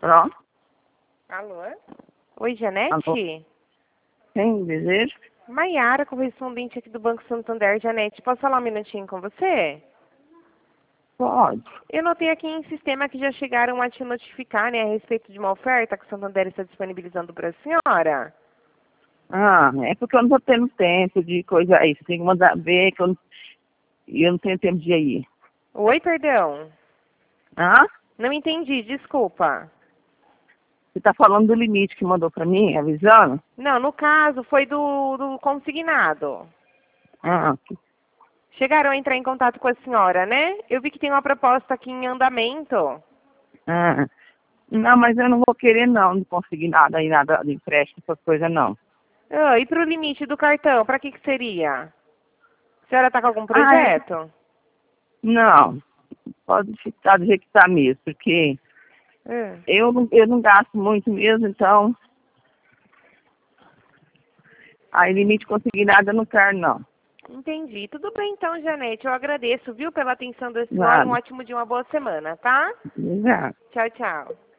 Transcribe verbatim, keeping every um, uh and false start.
Pronto. Alô? Oi, Janete? Alô? Quem deseja? Maiara, correspondente aqui do Banco Santander. Janete, posso falar um minutinho com você? Pode. Eu notei aqui em sistema que já chegaram a te notificar, né, a respeito de uma oferta que o Santander está disponibilizando para a senhora. Ah, é porque eu não tô tendo tempo de coisa aí. Você tem que mandar ver que eu não, e eu não tenho tempo de ir. Oi, perdão. Hã? Não entendi, desculpa. Você tá falando do limite que mandou pra mim, avisando? Não, no caso foi do, do consignado. Ah, Chegaram a entrar em contato com a senhora, né? Eu vi que tem uma proposta aqui em andamento. ah. Não, mas eu não vou querer não, não conseguir nada aí, nada de empréstimo, essas coisas não. Ah, e para o limite do cartão, para que que seria? A senhora está com algum Ah, é? projeto? Não, pode ficar do jeito que tá mesmo, porque Ah, eu não, eu não gasto muito mesmo, então aí limite consignado eu não quero não. entendi. Tudo bem então, Janete. Eu agradeço, viu, pela atenção da senhora. Um Nada. ótimo dia, uma boa semana, tá? Exato. Tchau, tchau.